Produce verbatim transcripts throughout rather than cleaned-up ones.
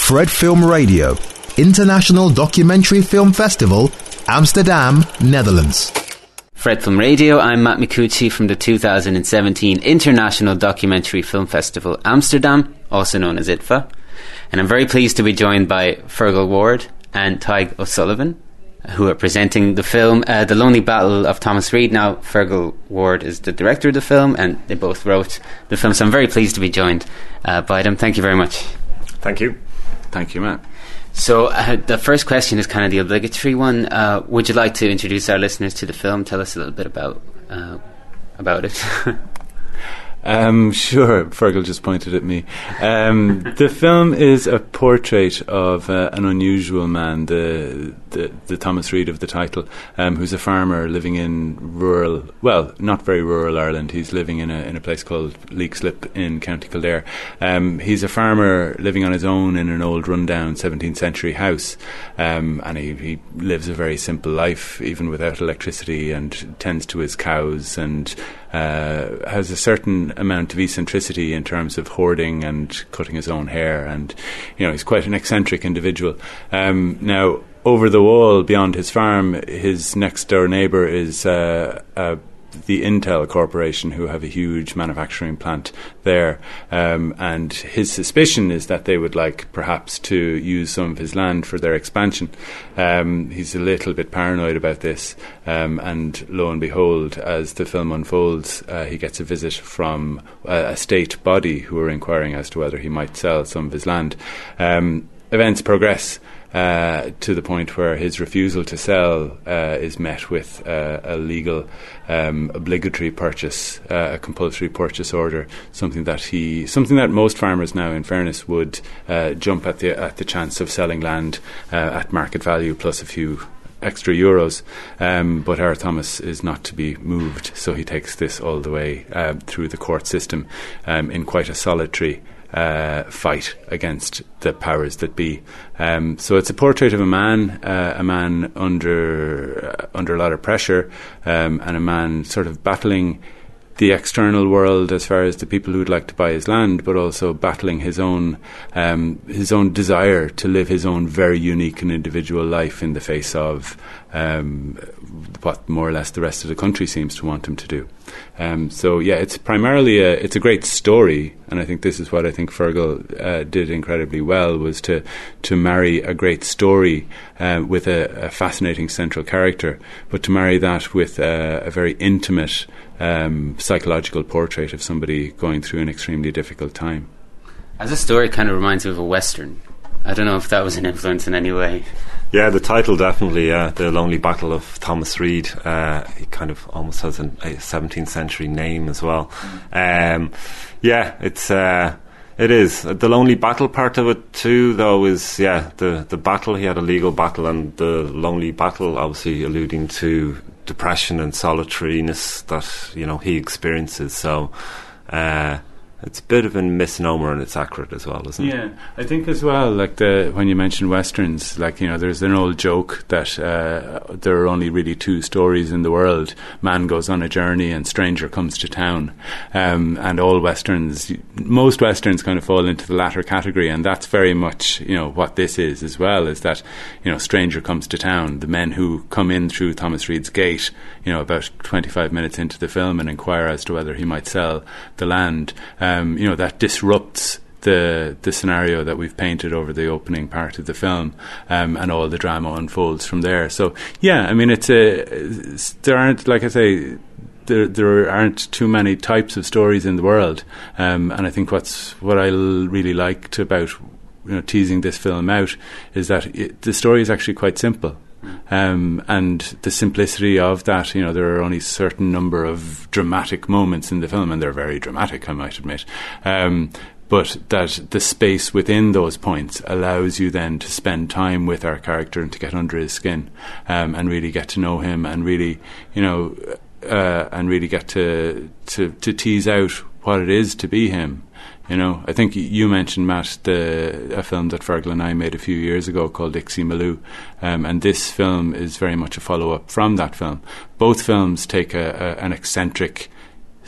Fred Film Radio, International Documentary Film Festival, Amsterdam, Netherlands. Fred Film Radio, I'm Matt Micucci from the two thousand seventeen International Documentary Film Festival, Amsterdam, also known as I T F A. And I'm very pleased to be joined by Fergal Ward and Tadhg O'Sullivan, who are presenting the film uh, The Lonely Battle of Thomas Reid. Now, Fergal Ward is the director of the film, and they both wrote the film, so I'm very pleased to be joined uh, by them. Thank you very much. Thank you. Thank you, Matt. So uh, the first question is kind of the obligatory one. Uh, would you like to introduce our listeners to the film? Tell us a little bit about uh, about it. Um, sure, Fergal just pointed at me. Um, the film is a portrait of uh, an unusual man, the, the the Thomas Reid of the title, um, who's a farmer living in rural, well, not very rural Ireland. He's living in a in a place called Leixlip in County Kildare. Um, he's a farmer living on his own in an old rundown seventeenth century house, um, and he, he lives a very simple life, even without electricity, and tends to his cows and Uh, has a certain amount of eccentricity in terms of hoarding and cutting his own hair, and you know, he's quite an eccentric individual. Um, now, over the wall beyond his farm, his next door neighbour is uh, uh, the Intel Corporation, who have a huge manufacturing plant there, um, and his suspicion is that they would like perhaps to use some of his land for their expansion. Um, he's a little bit paranoid about this, um, and lo and behold, as the film unfolds, uh, he gets a visit from a, a state body who are inquiring as to whether he might sell some of his land. Um, events progress Uh, to the point where his refusal to sell uh, is met with uh, a legal um, obligatory purchase, uh, a compulsory purchase order, something that he, something that most farmers now, in fairness, would uh, jump at the at the chance of selling land uh, at market value plus a few extra euros. Um, but our Thomas is not to be moved, so he takes this all the way uh, through the court system um, in quite a solitary Uh, fight against the powers that be. Um, so it's a portrait of a man, uh, a man under uh, under a lot of pressure, um, and a man sort of battling the external world as far as the people who would like to buy his land, but also battling his own um, his own desire to live his own very unique and individual life in the face of um, what more or less the rest of the country seems to want him to do. Um, so yeah, it's primarily a it's a great story, and I think this is what I think Fergal uh, did incredibly well, was to to marry a great story uh, with a, a fascinating central character, but to marry that with uh, a very intimate um, psychological portrait of somebody going through an extremely difficult time. As a story, kind of reminds me of a Western. I don't know if that was an influence in any way. Yeah, the title definitely, yeah, The Lonely Battle of Thomas Reid. Uh, he kind of almost has an, a seventeenth century name as well. Um, yeah, it's uh, it is. The lonely battle part of it too, though, is, yeah, the, the battle. He had a legal battle, and the lonely battle, obviously alluding to depression and solitariness that, you know, he experiences. So uh, it's a bit of a misnomer, and it's accurate as well, isn't yeah, it? Yeah, I think as well, like the when you mention Westerns, like, you know, there's an old joke that uh, there are only really two stories in the world. Man goes on a journey and stranger comes to town. Um, and all Westerns, most Westerns kind of fall into the latter category, and that's very much, you know, what this is as well, is that, you know, stranger comes to town. The men who come in through Thomas Reid's gate, you know, about twenty-five minutes into the film and inquire as to whether he might sell the land, Um, you know, that disrupts the the scenario that we've painted over the opening part of the film, um, and all the drama unfolds from there. So, yeah, I mean, it's a it's, there aren't, like I say, there there aren't too many types of stories in the world, um, and I think what's what I l- really liked about, you know, teasing this film out is that it, the story is actually quite simple. Um, and the simplicity of that, you know, there are only a certain number of dramatic moments in the film, and they're very dramatic, I might admit, um, but that the space within those points allows you then to spend time with our character and to get under his skin, um, and really get to know him, and really, you know, uh, and really get to, to to tease out what it is to be him. You know, I think you mentioned, Matt, the a film that Fergal and I made a few years ago called Dixie Malou, um, and this film is very much a follow-up from that film. Both films take a, a, an eccentric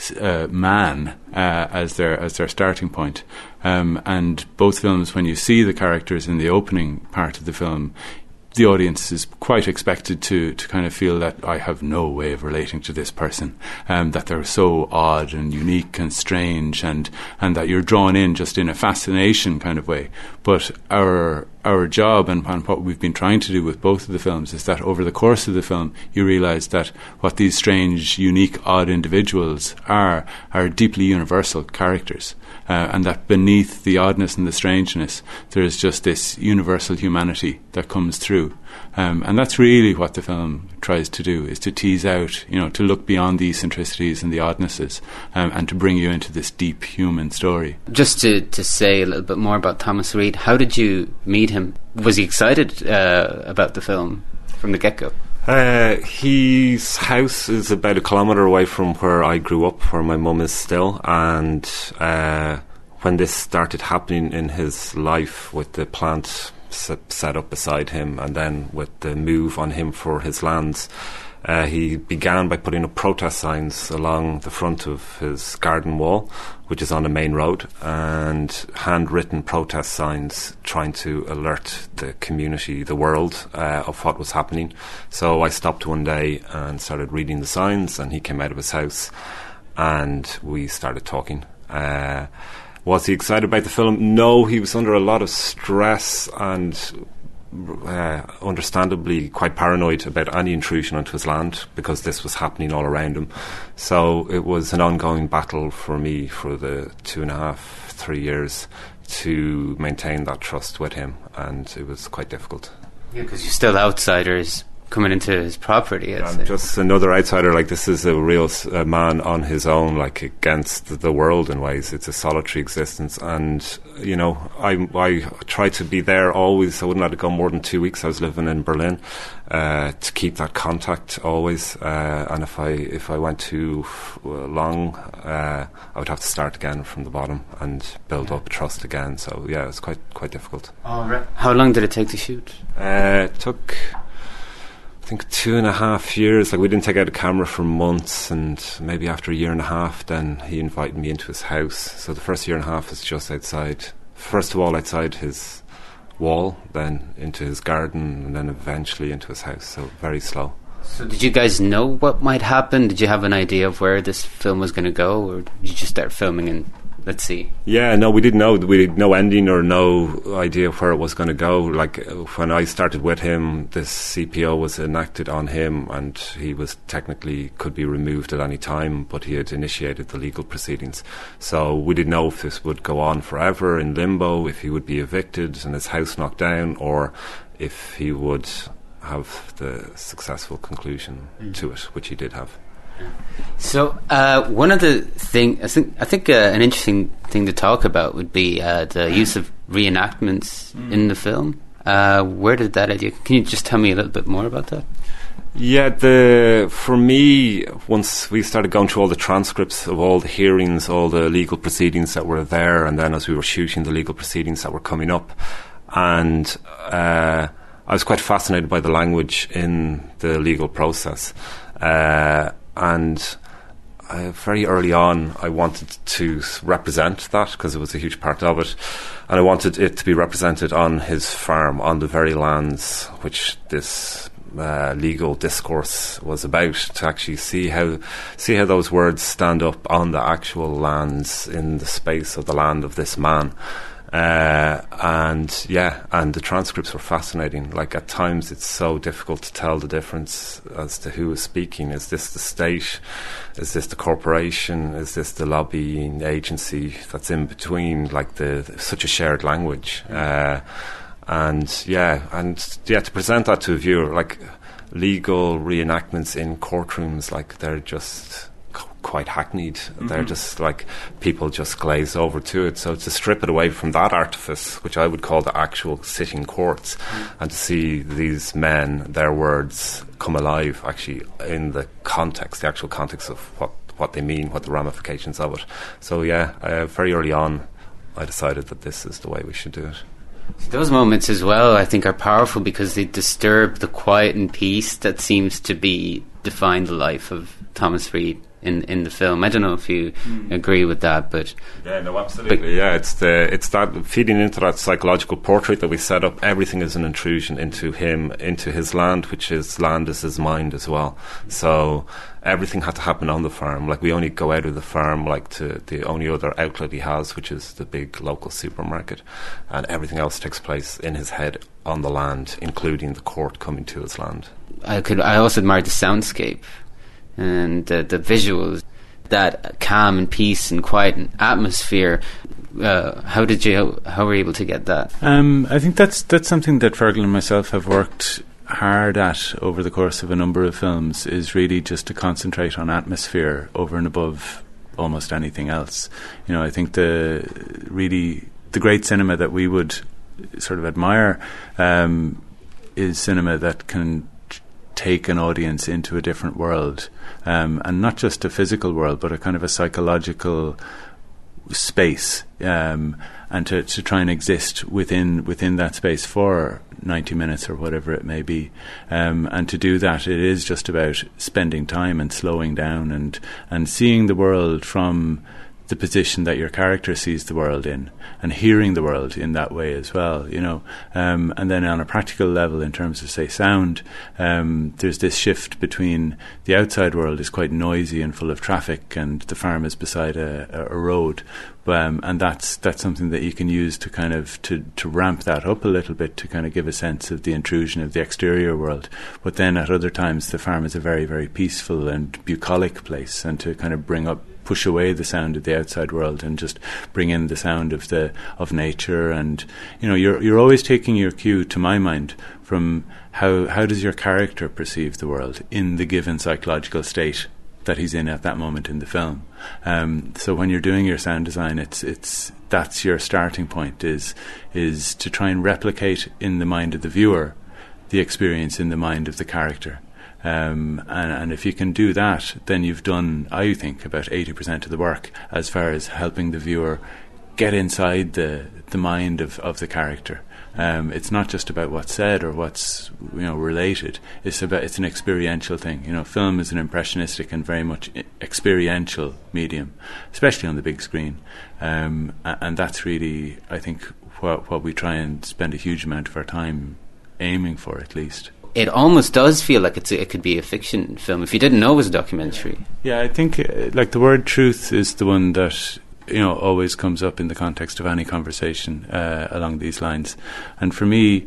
uh, man uh, as their as their starting point. Um, and both films, when you see the characters in the opening part of the film, the audience is quite expected to to kind of feel that I have no way of relating to this person, um, that they're so odd and unique and strange, and, and that you're drawn in just in a fascination kind of way. But our our job and, and what we've been trying to do with both of the films is that over the course of the film you realise that what these strange, unique, odd individuals are are deeply universal characters. Uh, and that beneath the oddness and the strangeness, there is just this universal humanity that comes through. Um, and that's really what the film tries to do, is to tease out, you know, to look beyond the eccentricities and the oddnesses, um, and to bring you into this deep human story. Just to, to say a little bit more about Thomas Reid, how did you meet him? Was he excited uh, about the film from the get-go? Uh, his house is about a kilometre away from where I grew up, where my mum is still, and uh, when this started happening in his life with the plant s- set up beside him, and then with the move on him for his lands, uh, he began by putting up protest signs along the front of his garden wall, which is on a main road, and handwritten protest signs trying to alert the community, the world, uh, of what was happening. So I stopped one day and started reading the signs, and he came out of his house and we started talking. Uh, was he excited about the film? No, he was under a lot of stress and Uh, understandably quite paranoid about any intrusion onto his land, because this was happening all around him. So it was an ongoing battle for me for the two and a half, three years to maintain that trust with him, and it was quite difficult. Yeah, because you're still outsiders coming into his property. I'd I'm say. just another outsider. Like, this is a real uh, man on his own, like against the, the world in ways. It's a solitary existence, and you know, I I try to be there always. I wouldn't let it go more than two weeks. I was living in Berlin, uh, to keep that contact always. Uh, and if I if I went too long, uh, I would have to start again from the bottom and build up trust again. So yeah, it's quite quite difficult. All right. How long did it take to shoot? Uh, it took, I think, two and a half years. Like, we didn't take out a camera for months, and maybe after a year and a half, then he invited me into his house. So the first year and a half is just outside, first of all outside his wall, then into his garden, and then eventually into his house. So very slow. So did you guys know what might happen? Did you have an idea of where this film was going to go, or did you just start filming and let's see? Yeah, no, we didn't know. We had no ending or no idea where it was going to go. Like, when I started with him, this C P O was enacted on him, and he was technically could be removed at any time, but he had initiated the legal proceedings. So we didn't know if this would go on forever in limbo, if he would be evicted and his house knocked down, or if he would have the successful conclusion mm. to it, which he did have. So uh, one of the thing I think I think uh, an interesting thing to talk about would be uh, the use of reenactments mm. in the film. Uh, where did that idea? Can you just tell me a little bit more about that? Yeah, the for me, once we started going through all the transcripts of all the hearings, all the legal proceedings that were there, and then as we were shooting the legal proceedings that were coming up, and uh, I was quite fascinated by the language in the legal process. Uh, And uh, very early on, I wanted to represent that, because it was a huge part of it, and I wanted it to be represented on his farm, on the very lands which this uh, legal discourse was about, to actually see how see how those words stand up on the actual lands, in the space of the land of this man. Uh, and yeah, and the transcripts were fascinating. Like, at times it's so difficult to tell the difference as to who is speaking. Is this the state? Is this the corporation? Is this the lobbying agency that's in between? Like, the, the such a shared language. Uh, and yeah, and yeah, to present that to a viewer, like, legal reenactments in courtrooms, like, they're just quite hackneyed. Mm-hmm. They're just like, people just glaze over to it. So to strip it away from that artifice, which I would call the actual sitting courts, mm-hmm. and to see these men, their words come alive actually in the context, the actual context of what, what they mean, what the ramifications of it. So yeah, uh, very early on I decided that this is the way we should do it. Those moments as well, I think, are powerful because they disturb the quiet and peace that seems to be define the life of Thomas Reid. in, in the film. I don't know if you mm. agree with that, but yeah, no, absolutely. But yeah, it's the it's that feeding into that psychological portrait that we set up. Everything is an intrusion into him, into his land, which his land is his mind as well. So everything had to happen on the farm. Like, we only go out of the farm like to the only other outlet he has, which is the big local supermarket, and everything else takes place in his head on the land, including the court coming to his land. I could. I also admired the soundscape and the, the visuals, that calm and peace and quiet and atmosphere. Uh, how did you? How were you able to get that? Um, I think that's that's something that Fergal and myself have worked hard at over the course of a number of films. Is really just to concentrate on atmosphere over and above almost anything else. You know, I think the really the great cinema that we would sort of admire um, is cinema that can take an audience into a different world, um, and not just a physical world, but a kind of a psychological space, um, and to, to try and exist within within that space for ninety minutes or whatever it may be. Um, and to do that, it is just about spending time and slowing down and, and seeing the world from the position that your character sees the world in, and hearing the world in that way as well, you know. Um, and then on a practical level, in terms of, say, sound, um, there's this shift between the outside world is quite noisy and full of traffic, and the farm is beside a, a road. Um, and that's that's something that you can use to kind of to, to ramp that up a little bit, to kind of give a sense of the intrusion of the exterior world. But then at other times, the farm is a very, very peaceful and bucolic place, and to kind of bring up push away the sound of the outside world and just bring in the sound of the of nature. And you know, you're you're always taking your cue, to my mind, from how how does your character perceive the world in the given psychological state that he's in at that moment in the film. Um, so when you're doing your sound design, it's it's that's your starting point, is is to try and replicate in the mind of the viewer the experience in the mind of the character. Um, and, and if you can do that, then you've done, I think, about eighty percent of the work as far as helping the viewer get inside the the mind of, of the character. Um, it's not just about what's said or what's, you know, related. It's about it's an experiential thing. You know, film is an impressionistic and very much I- experiential medium, especially on the big screen. Um, and that's really, I think, what what we try and spend a huge amount of our time aiming for, at least. It almost does feel like it's a, it could be a fiction film if you didn't know it was a documentary. Yeah, I think uh, like the word truth is the one that, you know, always comes up in the context of any conversation uh, along these lines. And for me,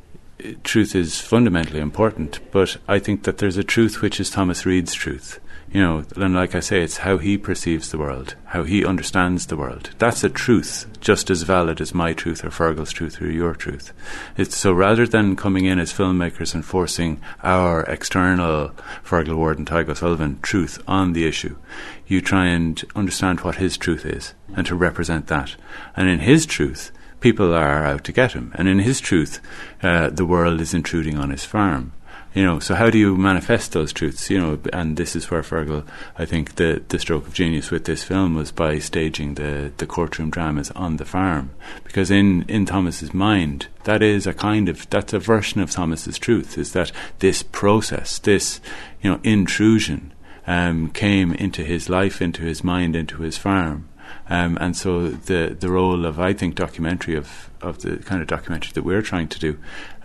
truth is fundamentally important, but I think that there's a truth which is Thomas Reid's truth. You know, and like I say, it's how he perceives the world, how he understands the world. That's a truth, just as valid as my truth or Fergal's truth or your truth. It's so rather than coming in as filmmakers and forcing our external Fergal Ward and Tygo Sullivan truth on the issue, you try and understand what his truth is and to represent that. And in his truth, people are out to get him. And in his truth, uh, the world is intruding on his farm. You know, so how do you manifest those truths? You know, and this is where Fergal, I think, the, the stroke of genius with this film was by staging the, the courtroom dramas on the farm. Because in, in Thomas's mind, that is a kind of, that's a version of Thomas's truth, is that this process, this, you know, intrusion um, came into his life, into his mind, into his farm. Um, and so the the role of, I think, documentary, of, of the kind of documentary that we're trying to do,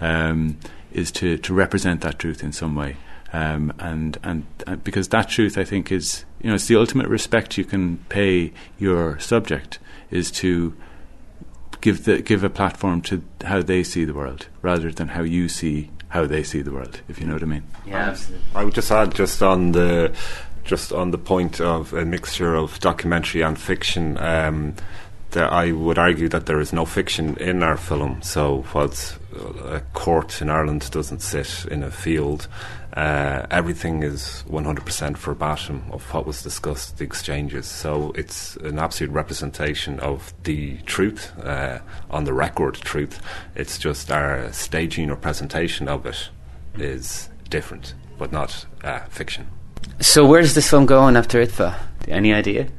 um, is to, to represent that truth in some way. Um, and, and and because that truth, I think, is, you know, it's the ultimate respect you can pay your subject, is to give the give a platform to how they see the world rather than how you see how they see the world, if you know what I mean. Yeah, absolutely. I would just add, just on the just on the point of a mixture of documentary and fiction, um, that I would argue that there is no fiction in our film. So whilst a court in Ireland doesn't sit in a field, uh, everything is one hundred percent verbatim of what was discussed, the exchanges. So it's an absolute representation of the truth, uh, on the record truth. It's just our staging or presentation of it is different, but not uh, fiction. So where does this film go on after I T F A? Any idea?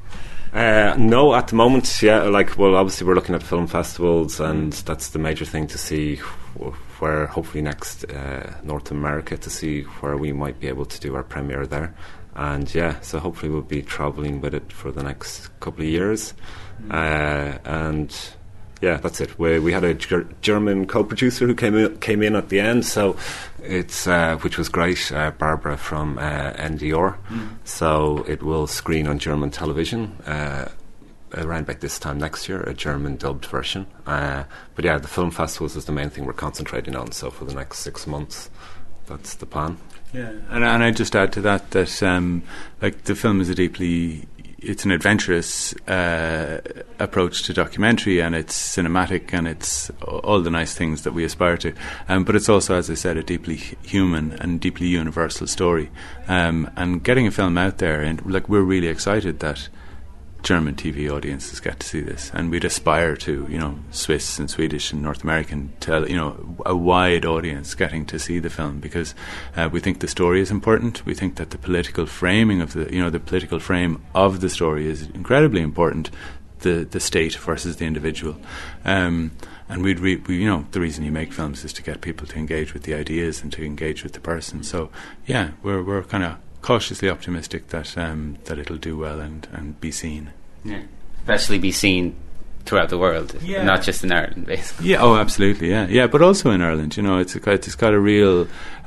Uh, no, at the moment, yeah, like, well, obviously we're looking at film festivals, and that's the major thing to see wh- where, hopefully next, uh, North America, to see where we might be able to do our premiere there. and yeah, so hopefully we'll be travelling with it for the next couple of years, mm. uh, and yeah, that's it. We we had a ger- German co-producer who came in, came in at the end, so it's uh, which was great. Uh, Barbara from uh, N D R. Mm. So it will screen on German television uh, around about this time next year, a German dubbed version. Uh, but yeah, the film festivals is the main thing we're concentrating on. So for the next six months, that's the plan. Yeah, and and I just add to that that um, like the film is a deeply it's an adventurous uh, approach to documentary, and it's cinematic, and it's all the nice things that we aspire to. Um, but it's also, as I said, a deeply human and deeply universal story. Um, and getting a film out there, and like we're really excited that German T V audiences get to see this, and we'd aspire to, you know, Swiss and Swedish and North American, tell, you know, a wide audience getting to see the film, because uh, we think the story is important. We think that the political framing of the, you know, the political frame of the story is incredibly important. The the state versus the individual, um, and we'd re- we, you know, the reason you make films is to get people to engage with the ideas and to engage with the person. So yeah, we're we're kind of cautiously optimistic that um, that it'll do well and, and be seen. Yeah, especially be seen throughout the world, yeah. Not just in Ireland, basically. Yeah, oh, absolutely, yeah, yeah, but also in Ireland. You know, it's a, it's got a real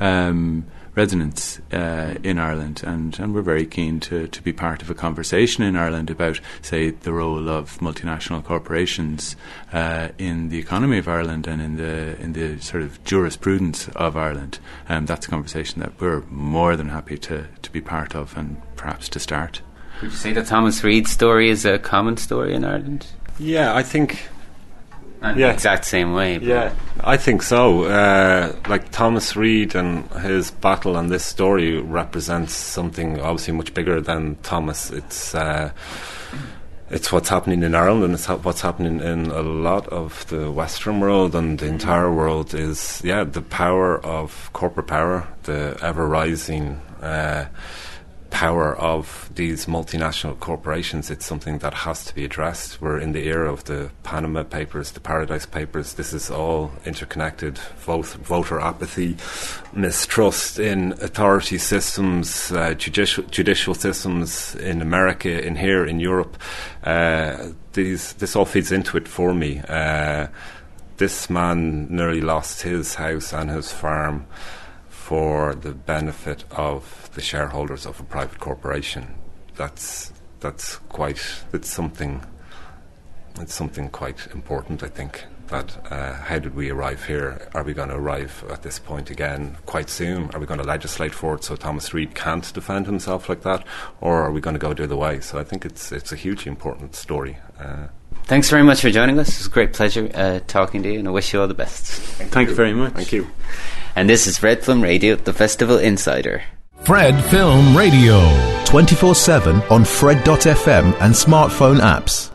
um, resonance uh, in Ireland, and, and we're very keen to, to be part of a conversation in Ireland about, say, the role of multinational corporations uh, in the economy of Ireland and in the in the sort of jurisprudence of Ireland. Um, that's a conversation that we're more than happy to, to be part of and perhaps to start. Would you say that Thomas Reid's story is a common story in Ireland? Yeah, I think... In yeah. the exact same way. Yeah, I think so. Uh, like Thomas Reid and his battle and this story represents something obviously much bigger than Thomas. It's uh, it's what's happening in Ireland, and it's ha- what's happening in a lot of the Western world and the entire world is, yeah, the power of corporate power, the ever-rising uh power of these multinational corporations. It's something that has to be addressed. We're in the era of the Panama Papers, the Paradise Papers. This is all interconnected. Vote, voter apathy, mistrust in authority systems, uh, judicial, judicial systems in America, in here, in Europe. Uh, these, this all feeds into it for me. Uh, this man nearly lost his house and his farm for the benefit of the shareholders of a private corporation. That's that's quite it's something it's something quite important, I think. That uh, how did we arrive here? Are we going to arrive at this point again quite soon? Are we going to legislate for it so Thomas Reid can't defend himself like that, or are we going to go the other way? So I think it's it's a hugely important story. Uh, Thanks very much for joining us. It was a great pleasure uh, talking to you, and I wish you all the best. Thank, Thank you. you very much. Thank you. And this is Fred Film Radio, the Festival Insider. Fred Film Radio. twenty-four seven on Fred dot f m and smartphone apps.